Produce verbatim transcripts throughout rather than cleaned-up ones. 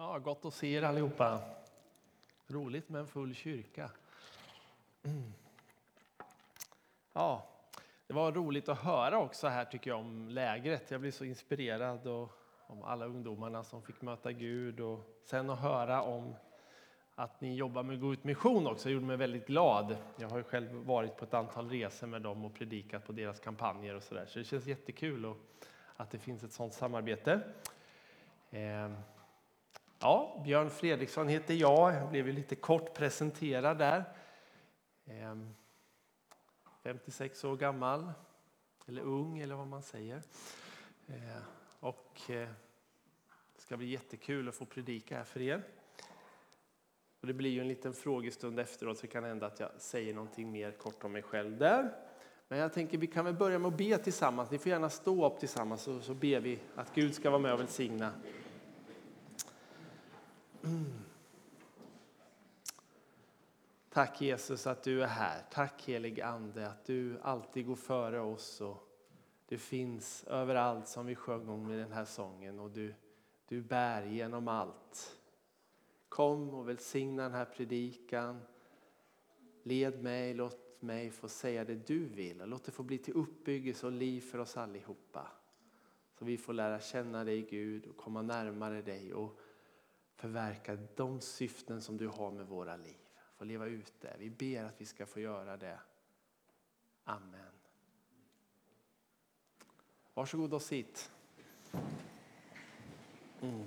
Ja, gott att se er allihopa. Roligt med en full kyrka. Mm. Ja, det var roligt att höra också här tycker jag om lägret. Jag blev så inspirerad och om alla ungdomarna som fick möta Gud. Och sen att höra om att ni jobbar med Gå ut mission också. Det gjorde mig väldigt glad. Jag har ju själv varit på ett antal resor med dem och predikat på deras kampanjer och sådär. Så det känns jättekul och att det finns ett sådant samarbete. Eh. Ja, Björn Fredriksson heter jag. Jag blev lite kort presenterad där. femtiosex år gammal. Eller ung, eller vad man säger. Och det ska bli jättekul att få predika här för er. Och det blir ju en liten frågestund efteråt, så det kan hända att jag säger någonting mer kort om mig själv där. Men jag tänker vi kan väl börja med att be tillsammans. Ni får gärna stå upp tillsammans och så ber vi att Gud ska vara med och välsigna. Mm. Tack Jesus att du är här. Tack helig ande att du alltid går före oss och du finns överallt som vi sjöng om i den här sången och du, du bär genom allt. Kom och välsigna den här predikan. Led mig, låt mig få säga det du vill och låt det få bli till uppbyggelse och liv för oss allihopa. Så vi får lära känna dig Gud och komma närmare dig och förverka de syften som du har med våra liv. Få leva ut det. Vi ber att vi ska få göra det. Amen. Varsågod och sitt. Mm.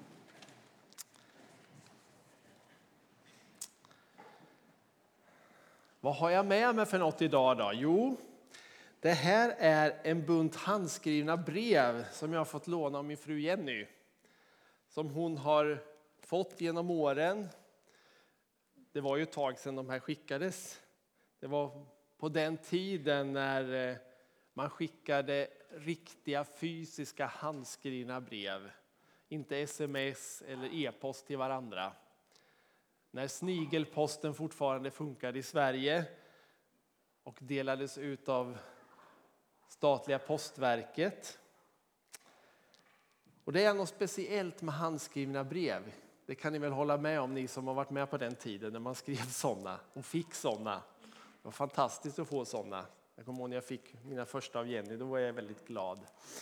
Vad har jag med mig för något idag då? Jo, det här är en bunt handskrivna brev som jag har fått låna av min fru Jenny. Som hon har fått genom åren. Det var ju ett tag sedan de här skickades. Det var på den tiden när man skickade riktiga fysiska handskrivna brev. Inte sms eller e-post till varandra. När snigelposten fortfarande funkade i Sverige och delades ut av statliga postverket. Och det är något speciellt med handskrivna brev. Det kan ni väl hålla med om, ni som har varit med på den tiden när man skrev sådana och fick sådana. Det var fantastiskt att få sådana. Jag kommer ihåg när jag fick mina första av Jenny, då var jag väldigt glad.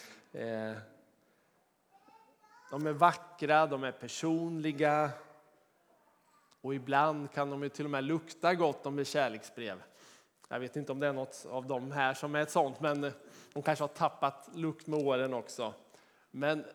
De är vackra, de är personliga. Och ibland kan de ju till och med lukta gott om det är kärleksbrev. Jag vet inte om det är något av de här som är ett sånt, men de kanske har tappat lukt med åren också. Men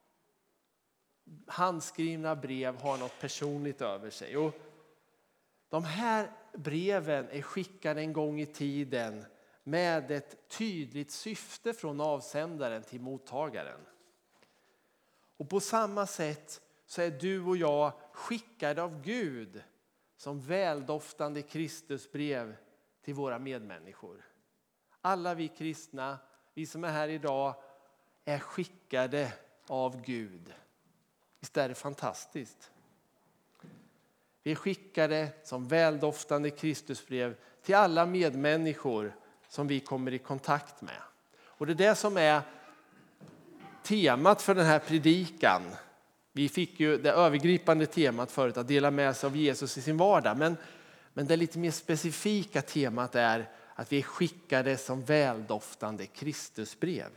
handskrivna brev har något personligt över sig. Och de här breven är skickade en gång i tiden med ett tydligt syfte från avsändaren till mottagaren. Och på samma sätt så är du och jag skickade av Gud som väldoftande Kristusbrev till våra medmänniskor. Alla vi kristna, vi som är här idag, är skickade av Gud. Visst är det fantastiskt? Vi är skickade som väldoftande Kristusbrev till alla medmänniskor som vi kommer i kontakt med. Och det är det som är temat för den här predikan. Vi fick ju det övergripande temat förut, att dela med sig av Jesus i sin vardag. Men, men det lite mer specifika temat är att vi är skickade som väldoftande Kristusbrev.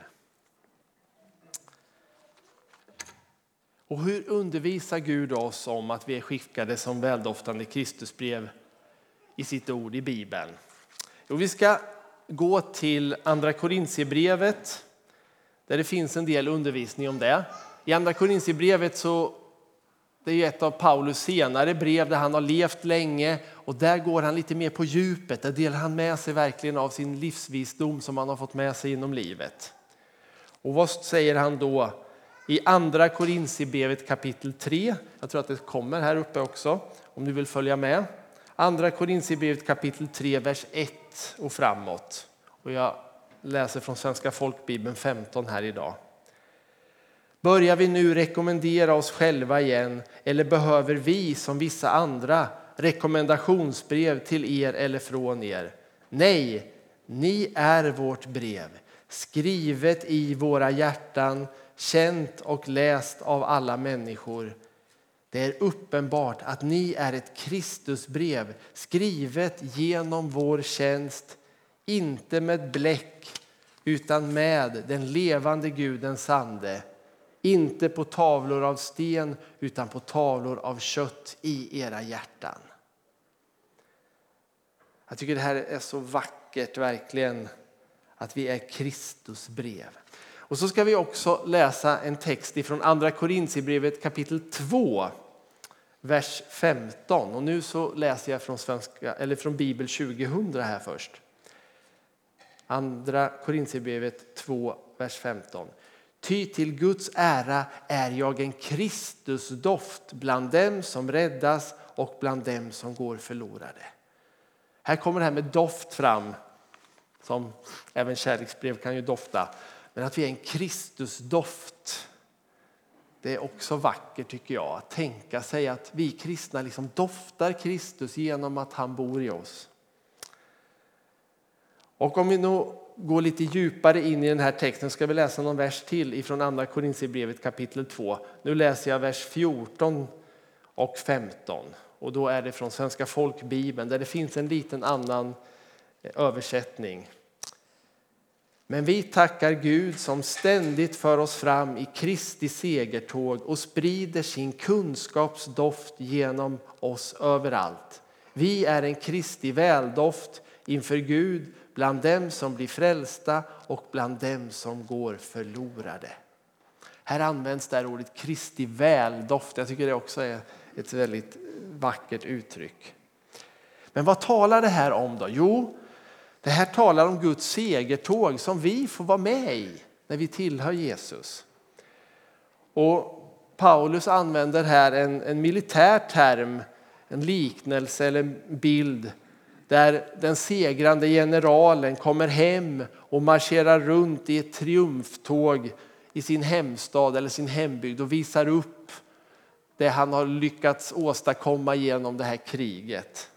Och hur undervisar Gud oss om att vi är skickade som väldoftande Kristusbrev i sitt ord i Bibeln? Jo, vi ska gå till andra Korinthierbrevet där det finns en del undervisning om det. I andra Korinthierbrevet så det är ett av Paulus senare brev där han har levt länge och där går han lite mer på djupet. Där delar han med sig verkligen av sin livsvisdom som han har fått med sig inom livet. Och vad säger han då i andra Korinthierbrevet kapitel tre? Jag tror att det kommer här uppe också om du vill följa med. Andra Korinthierbrevet kapitel tre vers ett och framåt. Och jag läser från Svenska folkbibeln femton här idag. Börjar vi nu rekommendera oss själva igen eller behöver vi som vissa andra rekommendationsbrev till er eller från er? Nej, ni är vårt brev, skrivet i våra hjärtan, känt och läst av alla människor. Det är uppenbart att ni är ett Kristusbrev skrivet genom vår tjänst, inte med bläck utan med den levande Gudens ande, inte på tavlor av sten utan på tavlor av kött i era hjärtan. Jag tycker det här är så vackert verkligen, att vi är Kristusbrev. Och så ska vi också läsa en text ifrån andra Korinthierbrevet kapitel två, vers femton. Och nu så läser jag från svenska eller från Bibel tjugohundra här först. Andra Korinthierbrevet två, vers femton. Ty till Guds ära är jag en Kristusdoft bland dem som räddas och bland dem som går förlorade. Här kommer det här med doft fram, som även kärleksbrev kan ju dofta. Men att vi är en Kristusdoft, det är också vackert tycker jag. Att tänka sig att vi kristna liksom doftar Kristus genom att han bor i oss. Och om vi nu går lite djupare in i den här texten ska vi läsa någon vers till ifrån andra Korinthierbrevet kapitel två. Nu läser jag vers fjorton och femton. Och då är det från Svenska folkbibeln där det finns en liten annan översättning. Men vi tackar Gud som ständigt för oss fram i Kristi segertåg och sprider sin kunskapsdoft genom oss överallt. Vi är en Kristi väldoft inför Gud bland dem som blir frälsta och bland dem som går förlorade. Här används där ordet Kristi väldoft. Jag tycker det också är ett väldigt vackert uttryck. Men vad talar det här om då? Jo, det här talar om Guds segertåg som vi får vara med i när vi tillhör Jesus. Och Paulus använder här en, en militär term, en liknelse eller en bild där den segrande generalen kommer hem och marscherar runt i ett triumftåg i sin hemstad eller sin hembygd och visar upp det han har lyckats åstadkomma genom det här kriget.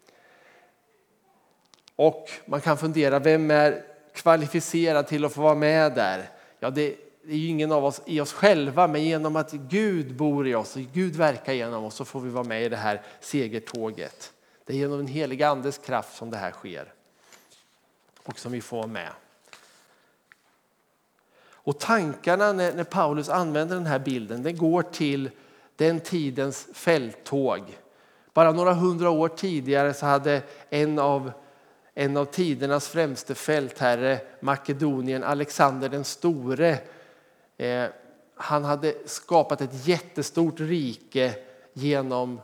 Och man kan fundera, vem är kvalificerad till att få vara med där? Ja, det är ju ingen av oss i oss själva, men genom att Gud bor i oss och Gud verkar genom oss så får vi vara med i det här segertåget. Det är genom den heliga andes kraft som det här sker och som vi får vara med. Och tankarna när, när Paulus använder den här bilden, det går till den tidens fälttåg. Bara några hundra år tidigare så hade en av, en av tidernas främste fältherre, Makedonien, Alexander den store, eh, han hade skapat ett jättestort rike genom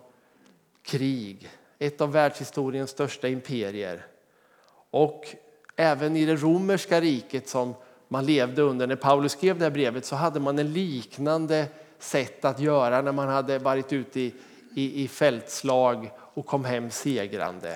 krig. Ett av världshistoriens största imperier. Och även i det romerska riket som man levde under när Paulus skrev det här brevet så hade man en liknande sätt att göra när man hade varit ute i, i, i fältslag och kom hem segrande.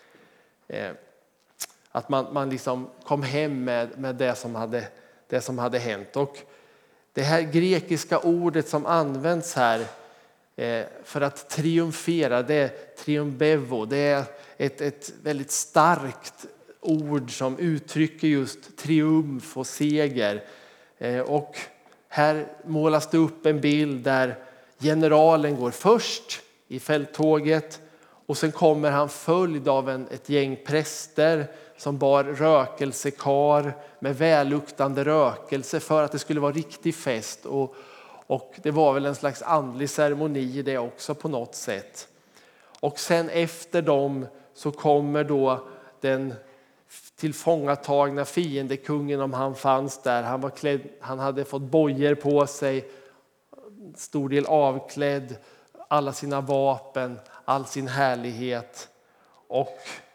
Eh, att man, man liksom kom hem med, med det, som hade, det som hade hänt. Och det här grekiska ordet som används här eh, för att triumfera, det är triumbevo. Det är ett, ett väldigt starkt ord som uttrycker just triumf och seger. Eh, och här målas det upp en bild där generalen går först i fälttåget och sen kommer han följd av en, ett gäng präster som bar rökelsekar med välluktande rökelse för att det skulle vara riktig fest. Och, och det var väl en slags andlig ceremoni i det också på något sätt. Och sen efter dem så kommer då den tillfångatagna fiendekungen, om han fanns där. Han var klädd, han hade fått bojor på sig, stor del avklädd, alla sina vapen, all sin härlighet. Och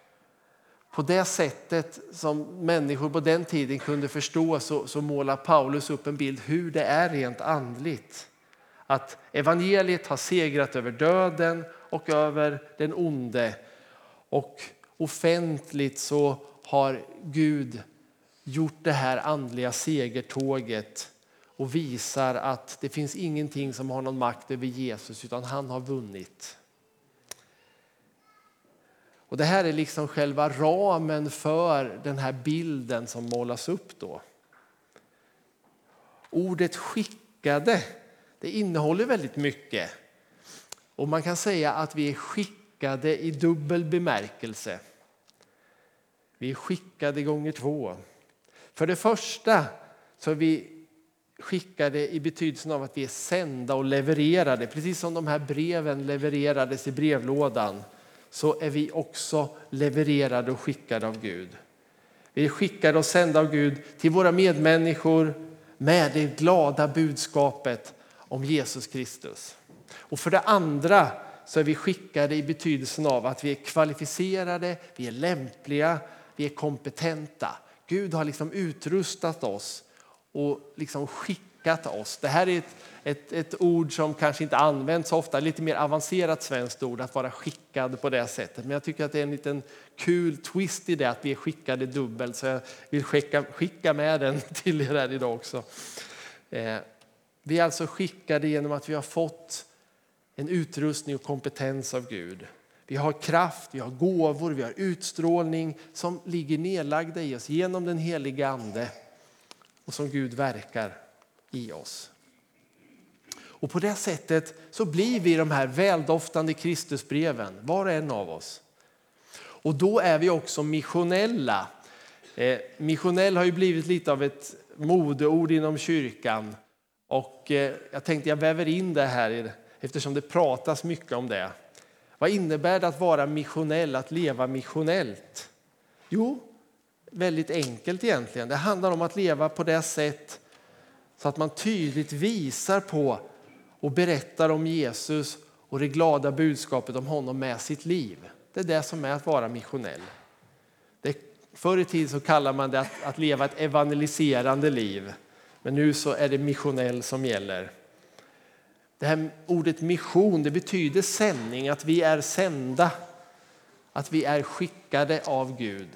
på det sättet som människor på den tiden kunde förstå så, så målar Paulus upp en bild hur det är rent andligt. Att evangeliet har segrat över döden och över den onde. Och offentligt så har Gud gjort det här andliga segertåget och visar att det finns ingenting som har någon makt över Jesus utan han har vunnit. Och det här är liksom själva ramen för den här bilden som målas upp då. Ordet skickade, det innehåller väldigt mycket. Och man kan säga att vi är skickade i dubbel bemärkelse. Vi är skickade gånger två. För det första så är vi skickade i betydelsen av att vi är sända och levererade. Precis som de här breven levererades i brevlådan så är vi också levererade och skickade av Gud. Vi är skickade och sända av Gud till våra medmänniskor med det glada budskapet om Jesus Kristus. Och för det andra så är vi skickade i betydelsen av att vi är kvalificerade, vi är lämpliga, vi är kompetenta. Gud har liksom utrustat oss och liksom skickat oss. Det här är ett, ett, ett ord som kanske inte används så ofta, lite mer avancerat svenskt ord att vara skickad på det sättet. Men jag tycker att det är en liten kul twist i det att vi är skickade dubbelt, så jag vill skicka, skicka med den till er här idag också. Eh, vi är alltså skickade genom att vi har fått en utrustning och kompetens av Gud. Vi har kraft, vi har gåvor, vi har utstrålning som ligger nedlagda i oss genom den heliga ande och som Gud verkar i oss. Och på det sättet så blir vi de här väldoftande Kristusbreven, var och en av oss. Och då är vi också missionella. Eh, missionell har ju blivit lite av ett modeord inom kyrkan. Och eh, jag tänkte jag väver in det här eftersom det pratas mycket om det. Vad innebär det att vara missionell, att leva missionellt? Jo, väldigt enkelt egentligen. Det handlar om att leva på det sätt så att man tydligt visar på och berättar om Jesus och det glada budskapet om honom med sitt liv. Det är det som är att vara missionell. Det, förr i tiden så kallar man det att, att leva ett evangeliserande liv. Men nu så är det missionell som gäller. Det här ordet mission, det betyder sändning, att vi är sända, att vi är skickade av Gud.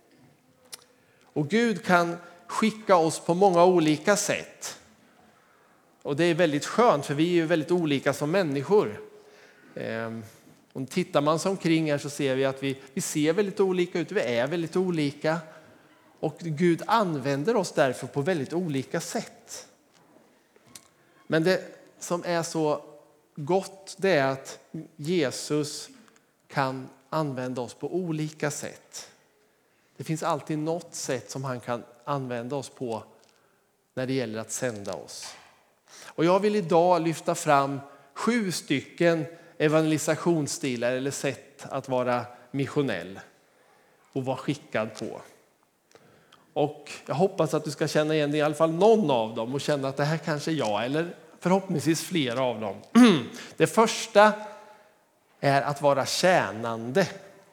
Och Gud kan skicka oss på många olika sätt. Och det är väldigt skönt för vi är ju väldigt olika som människor. Ehm, och tittar man sig omkring här så ser vi att vi, vi ser väldigt olika ut, vi är väldigt olika. Och Gud använder oss därför på väldigt olika sätt. Men det som är så gott det är att Jesus kan använda oss på olika sätt. Det finns alltid något sätt som han kan använda oss på när det gäller att sända oss. Och jag vill idag lyfta fram sju stycken evangelisationsstilar eller sätt att vara missionell och vara skickad på. Och jag hoppas att du ska känna igen i alla fall någon av dem och känna att det här kanske är jag eller förhoppningsvis flera av dem. Det första är att vara tjänande.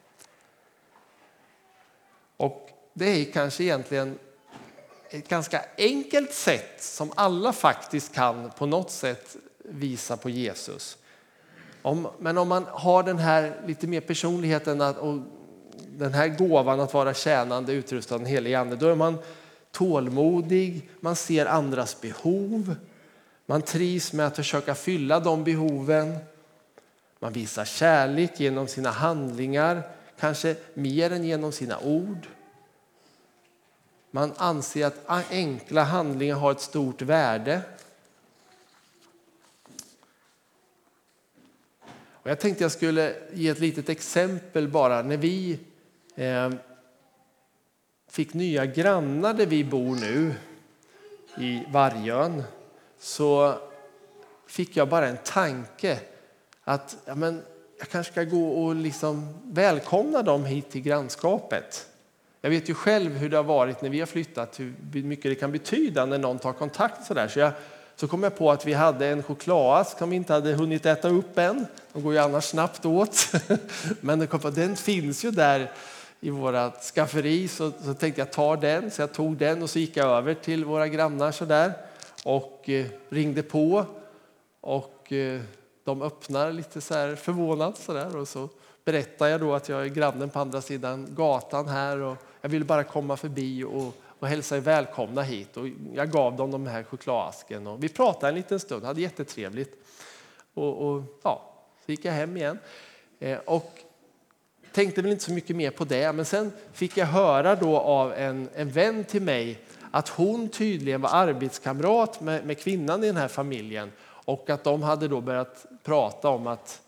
Och det är kanske egentligen ett ganska enkelt sätt som alla faktiskt kan på något sätt visa på Jesus. Om, men om man har den här lite mer personligheten att, och den här gåvan att vara tjänande utrustad den helige ande, då är man tålmodig, man ser andras behov, man trivs med att försöka fylla de behoven, man visar kärlek genom sina handlingar, kanske mer än genom sina ord. Man anser att enkla handlingar har ett stort värde. Och jag tänkte jag skulle ge ett litet exempel bara. När vi eh, fick nya grannar där vi bor nu i Vargön, så fick jag bara en tanke att ja, men jag kanske ska gå och liksom välkomna dem hit till grannskapet. Jag vet ju själv hur det har varit när vi har flyttat, hur mycket det kan betyda när någon tar kontakt så där. Så, jag, så kom jag på att vi hade en chokladask som vi inte hade hunnit äta upp än. De går ju annars snabbt åt. Men den finns ju där i våra skafferi, så, så tänkte jag ta den. Så jag tog den och så gick jag över till våra grannar så där och eh, ringde på. Och eh, de öppnar lite så här förvånat så där, och så berättar jag då att jag är grannen på andra sidan gatan här och jag vill bara komma förbi och, och hälsa er välkomna hit. Och jag gav dem de här chokladasken och vi pratade en liten stund, hade jättetrevligt. Och, och ja, så gick jag hem igen. Eh, och tänkte väl inte så mycket mer på det, men sen fick jag höra då av en, en vän till mig att hon tydligen var arbetskamrat med, med kvinnan i den här familjen och att de hade då börjat prata om att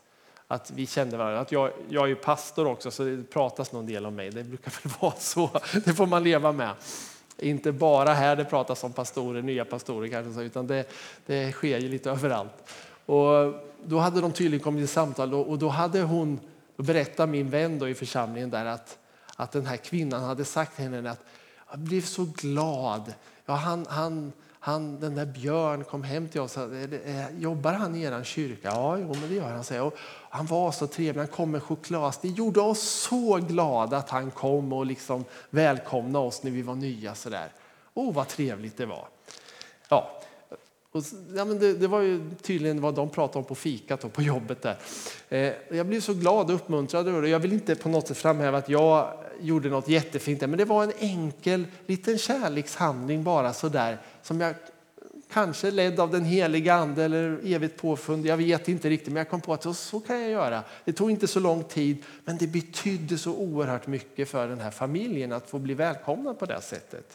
att vi kände varandra. Att jag, jag är ju pastor också, så det pratas någon del om mig. Det brukar väl vara så. Det får man leva med. Inte bara här det pratas om pastorer, nya pastorer kanske, utan det, det sker ju lite överallt. Och då hade de tydligen kommit i samtal och då hade hon berättat, min vän då i församlingen där, att, att den här kvinnan hade sagt till henne att jag blev så glad. Ja, han, han, han, den där Björn kom hem till oss. Jobbar han i er kyrka? Ja, jo, men det gör han. Säger. Och han var så trevlig, han kom med choklad. Det gjorde oss så glada att han kom och liksom välkomnade oss när vi var nya. Så där. Åh, vad trevligt det var. Ja. Och, ja, men det, det var ju tydligen vad de pratade om på fikat och på jobbet där. Eh, jag blev så glad och uppmuntrad. Och jag vill inte på något sätt framhäva att jag gjorde något jättefint där, men det var en enkel liten kärlekshandling bara så där, som jag kanske ledd av den heliga ande eller evigt påfund. Jag vet inte riktigt, men jag kom på att så, så kan jag göra. Det tog inte så lång tid, men det betydde så oerhört mycket för den här familjen att få bli välkomna på det sättet.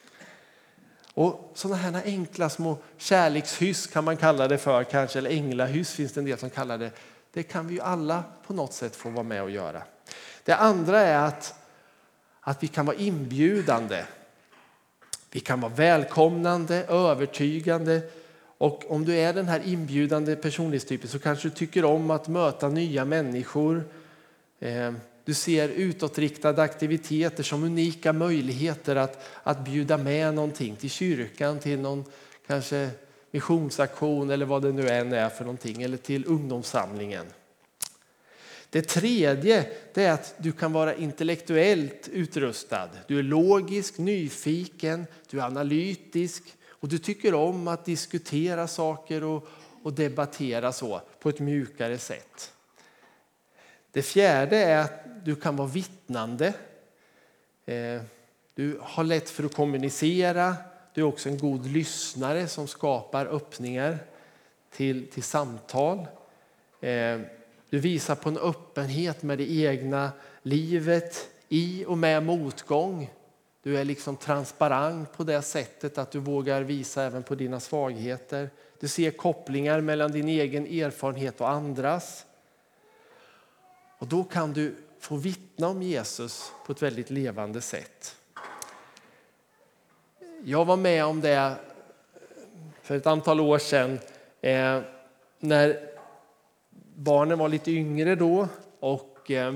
Och sådana här enkla små kärlekshyss kan man kalla det för kanske, eller änglahyss finns det en del som kallar det. Det kan vi ju alla på något sätt få vara med och göra. Det andra är att, att vi kan vara inbjudande. Vi kan vara välkomnande, övertygande. Och om du är den här inbjudande personlighetstypen så kanske du tycker om att möta nya människor. Du ser utåtriktade aktiviteter som unika möjligheter att, att bjuda med någonting till kyrkan, till någon kanske missionsaktion eller vad det nu än är för någonting, eller till ungdomssamlingen. Det tredje det är att du kan vara intellektuellt utrustad. Du är logisk, nyfiken, du är analytisk och du tycker om att diskutera saker och, och debattera så på ett mjukare sätt. Det fjärde är att du kan vara vittnande. Du har lätt för att kommunicera. Du är också en god lyssnare som skapar öppningar till, till samtal. Du visar på en öppenhet med det egna livet i och med motgång. Du är liksom transparent på det sättet att du vågar visa även på dina svagheter. Du ser kopplingar mellan din egen erfarenhet och andras. Och då kan du få vittna om Jesus på ett väldigt levande sätt. Jag var med om det för ett antal år sedan eh, när barnen var lite yngre då. Och eh,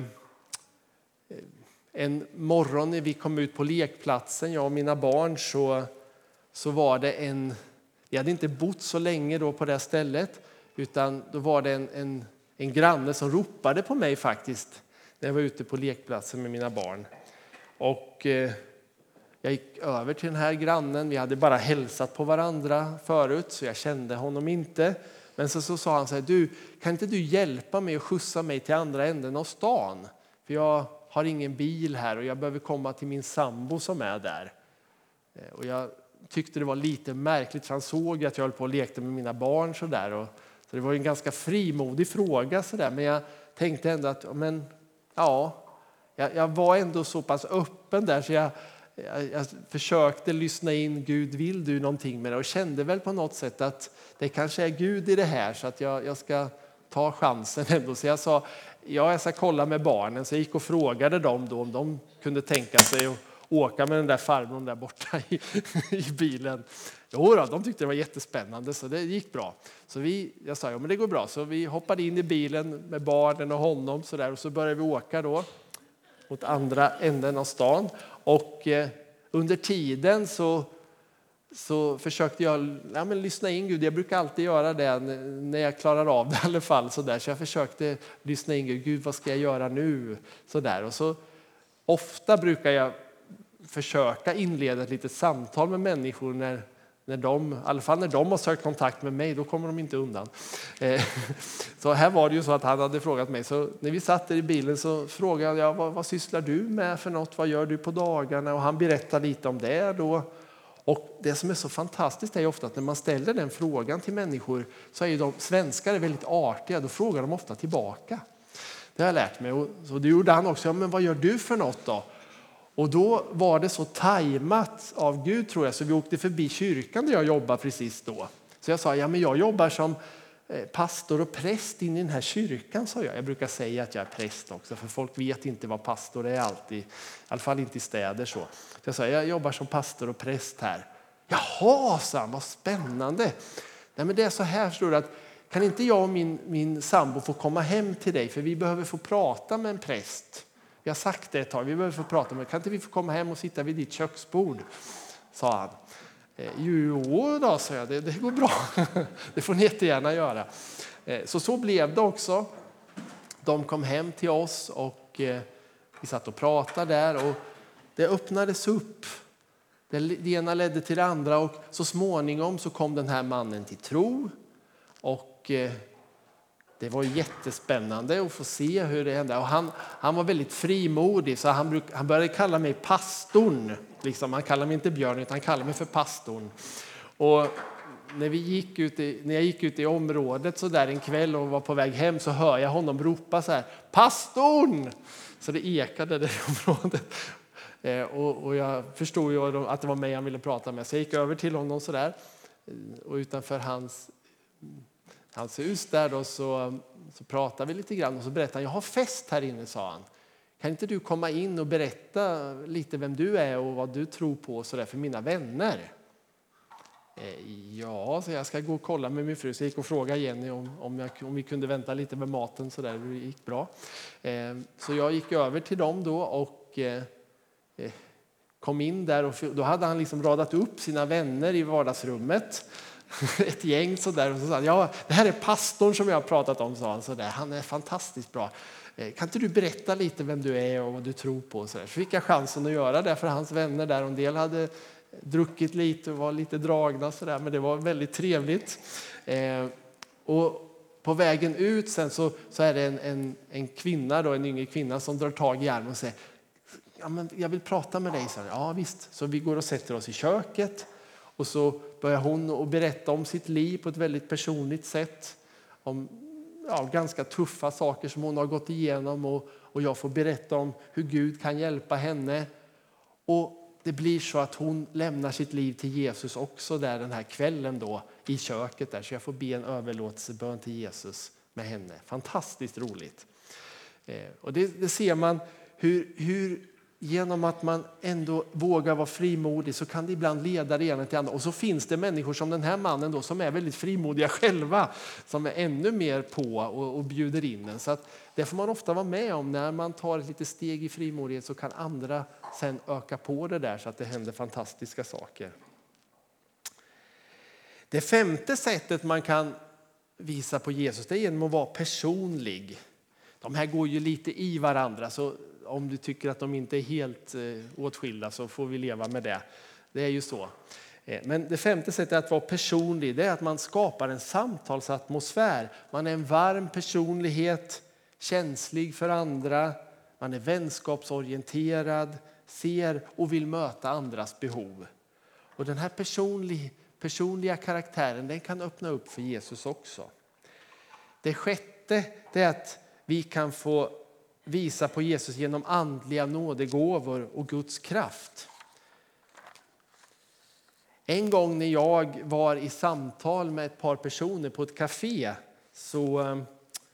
en morgon när vi kom ut på lekplatsen, jag och mina barn, så, så var det en... Vi hade inte bott så länge då på det stället, utan då var det en... en En granne som ropade på mig faktiskt när jag var ute på lekplatsen med mina barn. Och eh, jag gick över till den här grannen. Vi hade bara hälsat på varandra förut så jag kände honom inte. Men så, så sa han så här: du, kan inte du hjälpa mig och skjutsa mig till andra änden av stan? För jag har ingen bil här och jag behöver komma till min sambo som är där. Eh, och jag tyckte det var lite märkligt för han såg att jag höll på och lekte med mina barn så där. Och Så det var en ganska frimodig fråga så där, men jag tänkte ändå att men ja, jag, jag var ändå så pass öppen där så jag, jag, jag försökte lyssna in, Gud, vill du någonting med det? Och kände väl på något sätt att det kanske är Gud i det här så att jag, jag ska ta chansen ändå. Så jag sa, ja, jag ska kolla med barnen. Så jag gick och frågade dem då om de kunde tänka sig att åka med den där farbrorn där borta i, i bilen. Jo då, de tyckte det var jättespännande så det gick bra. Så vi, jag sa, ja men det går bra. Så vi hoppade in i bilen med barnen och honom så där, och så började vi åka då mot andra änden av stan. Och eh, under tiden så, så försökte jag ja, men lyssna in Gud. Jag brukar alltid göra det när jag klarar av det i alla fall. Så, där. Så jag försökte lyssna in Gud. Gud, vad ska jag göra nu? Så där. Och så ofta brukar jag försöka inleda ett litet samtal med människor när När de, i alla fall när de har sökt kontakt med mig, då kommer de inte undan. Så här var det ju så att han hade frågat mig. Så när vi satt där i bilen så frågade jag, vad, vad sysslar du med för något? Vad gör du på dagarna? Och han berättade lite om det då. Och det som är så fantastiskt är ju ofta att när man ställer den frågan till människor så är ju de svenskar väldigt artiga. Då frågar de ofta tillbaka. Det har jag lärt mig. Och så det gjorde han också. Ja, men vad gör du för något då? Och då var det så tajmat av Gud tror jag, så vi åkte förbi kyrkan där jag jobbar precis då. Så jag sa, ja men jag jobbar som pastor och präst in i den här kyrkan, sa jag. Jag brukar säga att jag är präst också, för folk vet inte vad pastor är alltid. I alla fall inte i städer så. Så jag sa, jag jobbar som pastor och präst här. Jaha, sa han, vad spännande. Nej, men det är så här, förstår du, att kan inte jag och min, min sambo få komma hem till dig, för vi behöver få prata med en präst. Vi har sagt det ett tag, vi behöver få prata med, kan inte vi få komma hem och sitta vid ditt köksbord, sa han. Jo då, sa jag, det, det går bra. Det får ni jättegärna göra. Så så blev det också. De kom hem till oss och vi satt och pratade där. Och det öppnades upp. Det ena ledde till det andra och så småningom så kom den här mannen till tro. Och det var jättespännande att få se hur det hände. Och han, han var väldigt frimodig, så han, bruk, han började kalla mig pastorn. Liksom, han kallar mig inte Björn, utan han kallar mig för pastorn. Och när, vi gick ut i, när jag gick ut i området så där en kväll och var på väg hem, så hör jag honom ropa så här: pastorn! Så det ekade där i området. Eh, och, och jag förstod ju att det var mig han ville prata med. Så jag gick över till honom så där. Och utanför hans... Hans hus där då, så, så pratade vi lite grann och så berättade han: jag har fest här inne, sa han. Kan inte du komma in och berätta lite vem du är och vad du tror på så där för mina vänner? Eh, ja, så jag ska gå och kolla med min fru. Så jag gick och frågade Jenny om, om, jag, om vi kunde vänta lite med maten, så där. Det gick bra. Eh, så jag gick över till dem då och eh, kom in där, och då hade han liksom radat upp sina vänner i vardagsrummet. Ett gäng så där, och så sa han: ja, det här är pastorn som jag har pratat om, sa han, så där. Han är fantastiskt bra. Kan inte du berätta lite vem du är och vad du tror på? Så, där. Så fick jag chansen att göra det för hans vänner där. En del hade druckit lite och var lite dragna så där, men det var väldigt trevligt. Eh, och på vägen ut sen så, så är det en, en, en kvinna då, en yngre kvinna som drar tag i armen och säger: ja, men jag vill prata med dig. Så, ja visst. Så vi går och sätter oss i köket. Och så börjar hon att berätta om sitt liv på ett väldigt personligt sätt. Om ja, ganska tuffa saker som hon har gått igenom. Och, och jag får berätta om hur Gud kan hjälpa henne. Och det blir så att hon lämnar sitt liv till Jesus också där den här kvällen då i köket där. Så jag får be en överlåtelsebön till Jesus med henne. Fantastiskt roligt. Eh, och det, det ser man hur... hur genom att man ändå vågar vara frimodig, så kan det ibland leda det ena till andra. Och så finns det människor som den här mannen då, som är väldigt frimodiga själva, som är ännu mer på och, och bjuder in en. Så att det får man ofta vara med om. När man tar ett litet steg i frimodighet så kan andra sen öka på det där, så att det händer fantastiska saker. Det femte sättet man kan visa på Jesus, det är genom att vara personlig. De här går ju lite i varandra, så om du tycker att de inte är helt åtskilda så får vi leva med det. Det är ju så. Men det femte sättet att vara personlig, det är att man skapar en samtalsatmosfär. Man är en varm personlighet, känslig för andra. Man är vänskapsorienterad, ser och vill möta andras behov. Och den här personlig, personliga karaktären, den kan öppna upp för Jesus också. Det sjätte, det är att vi kan få visa på Jesus genom andliga nådegåvor och Guds kraft. En gång när jag var i samtal med ett par personer på ett café, så,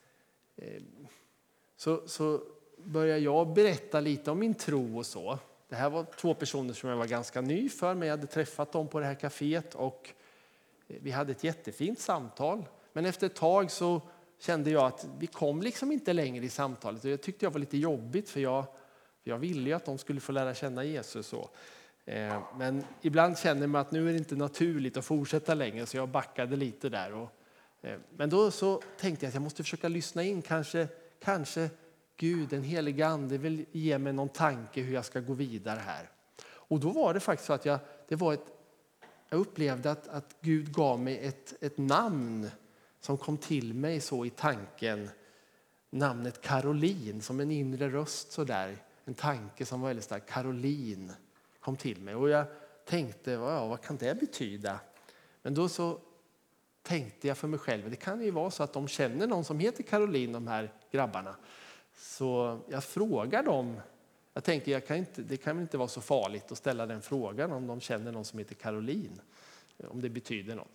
så, så började jag berätta lite om min tro och så. Det här var två personer som jag var ganska ny för, men jag hade träffat dem på det här caféet och vi hade ett jättefint samtal. Men efter ett tag så kände jag att vi kom liksom inte längre i samtalet. Och jag tyckte jag var lite jobbigt, för jag, för jag ville ju att de skulle få lära känna Jesus. Så. Eh, men ibland känner man att nu är det inte naturligt att fortsätta längre, så jag backade lite där. Och, eh, men då så tänkte jag att jag måste försöka lyssna in. Kanske, kanske Gud, den heliga ande, vill ge mig någon tanke hur jag ska gå vidare här. Och då var det faktiskt så att jag, det var ett, jag upplevde att, att Gud gav mig ett, ett namn som kom till mig så i tanken. Namnet Caroline, som en inre röst så där. En tanke som var väldigt stark. Caroline kom till mig. Och jag tänkte, ja, vad kan det betyda? Men då så tänkte jag för mig själv. Det kan ju vara så att de känner någon som heter Caroline, de här grabbarna. Så jag frågar dem. Jag tänkte, jag kan inte, det kan inte vara så farligt att ställa den frågan om de känner någon som heter Caroline. Om det betyder något.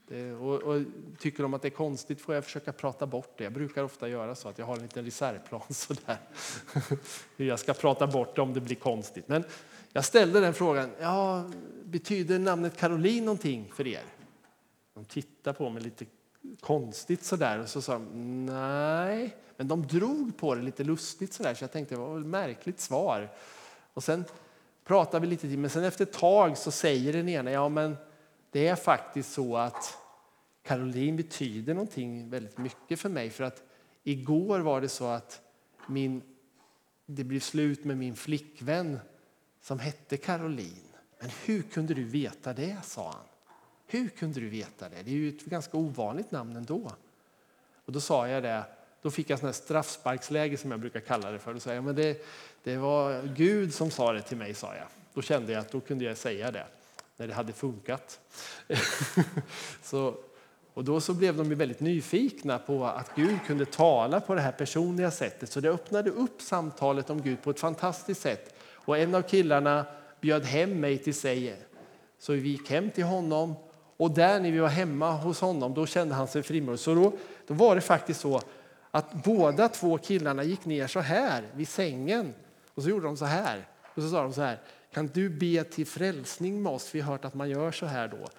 Det, och, och tycker de att det är konstigt får jag försöka prata bort det. Jag brukar ofta göra så att jag har en liten reservplan sådär. Hur jag ska prata bort det om det blir konstigt. Men jag ställde den frågan, ja, betyder namnet Caroline någonting för er? De tittade på mig lite konstigt sådär och så sa de, nej. Men de drog på det lite lustigt sådär så jag tänkte det var ett märkligt svar. Och sen pratade vi lite till, men sen efter ett tag så säger den ena, ja men det är faktiskt så att Caroline betyder någonting väldigt mycket för mig. För att igår var det så att min, det blev slut med min flickvän som hette Caroline. Men hur kunde du veta det, sa han. Hur kunde du veta det? Det är ju ett ganska ovanligt namn ändå. Och då sa jag det, då fick jag sån här straffsparksläge som jag brukar kalla det för. Då sa jag, men det, det var Gud som sa det till mig, sa jag. Då kände jag att då kunde jag säga det. När det hade funkat. så, och då så blev de ju väldigt nyfikna på att Gud kunde tala på det här personliga sättet. Så det öppnade upp samtalet om Gud på ett fantastiskt sätt. Och en av killarna bjöd hem mig till sig. Så vi gick hem till honom. Och där när vi var hemma hos honom, då kände han sig frimodig. Så då, då var det faktiskt så att båda två killarna gick ner så här vid sängen. Och så gjorde de så här. Och så sa de så här. Kan du be till frälsning med oss? Vi har hört att man gör så här då.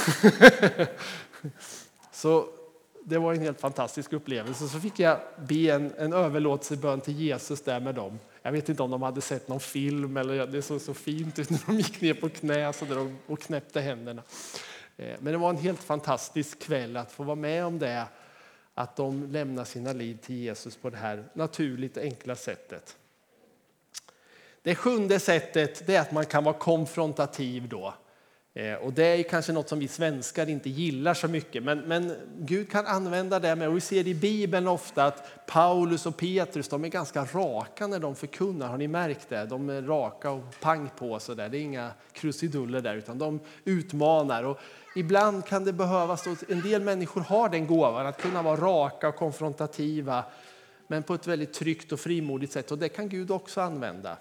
Så det var en helt fantastisk upplevelse. Så fick jag be en, en överlåtelsebön till Jesus där med dem. Jag vet inte om de hade sett någon film eller det såg så fint ut när de gick ner på knä så där och knäppte händerna. Men det var en helt fantastisk kväll att få vara med om det. Att de lämnar sina liv till Jesus på det här naturligt enkla sättet. Det sjunde sättet det är att man kan vara konfrontativ då. Eh, och det är kanske något som vi svenskar inte gillar så mycket. Men, men Gud kan använda det med. Och vi ser i Bibeln ofta att Paulus och Petrus de är ganska raka när de förkunnar. Har ni märkt det? De är raka och pang på så där. Det är inga krusiduller där utan de utmanar. Och ibland kan det behövas, en del människor har den gåvan att kunna vara raka och konfrontativa. Men på ett väldigt tryggt och frimodigt sätt. Och det kan Gud också använda.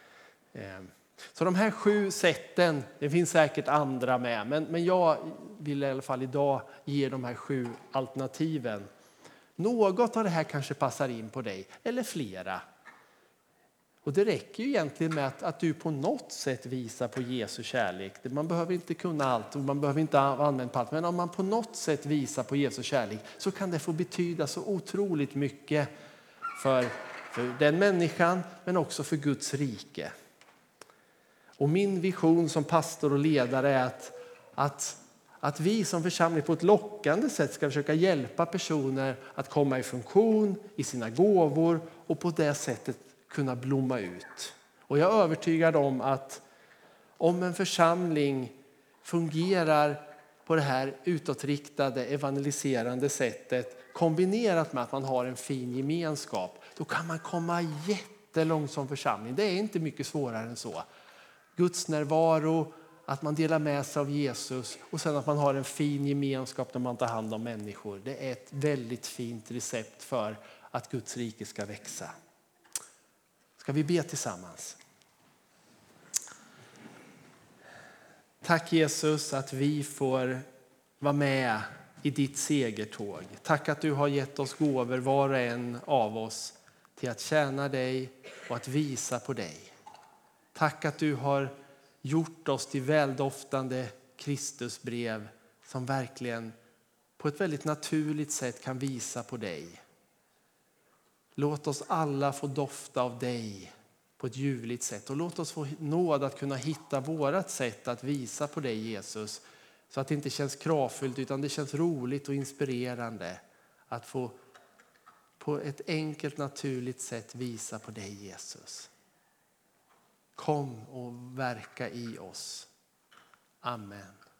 Så de här sju sätten, det finns säkert andra med, men, men jag vill i alla fall idag ge de här sju alternativen. Något av det här kanske passar in på dig, eller flera. Och det räcker ju egentligen med att, att du på något sätt visar på Jesu kärlek. Man behöver inte kunna allt och man behöver inte använda på allt, men om man på något sätt visar på Jesu kärlek så kan det få betyda så otroligt mycket för, för den människan, men också för Guds rike. Och min vision som pastor och ledare är att, att, att vi som församling på ett lockande sätt ska försöka hjälpa personer att komma i funktion i sina gåvor och på det sättet kunna blomma ut. Och jag är övertygad om att om en församling fungerar på det här utåtriktade evangeliserande sättet kombinerat med att man har en fin gemenskap, då kan man komma jättelångt som församling. Det är inte mycket svårare än så. Guds närvaro, att man delar med sig av Jesus och sen att man har en fin gemenskap när man tar hand om människor. Det är ett väldigt fint recept för att Guds rike ska växa. Ska vi be tillsammans? Tack Jesus att vi får vara med i ditt segertåg. Tack att du har gett oss gåvor var och en av oss till att tjäna dig och att visa på dig. Tack att du har gjort oss till väldoftande Kristusbrev som verkligen på ett väldigt naturligt sätt kan visa på dig. Låt oss alla få dofta av dig på ett ljuvligt sätt. Och låt oss få nåd att kunna hitta vårat sätt att visa på dig Jesus. Så att det inte känns kravfyllt utan det känns roligt och inspirerande. Att få på ett enkelt naturligt sätt visa på dig Jesus. Kom och verka i oss. Amen.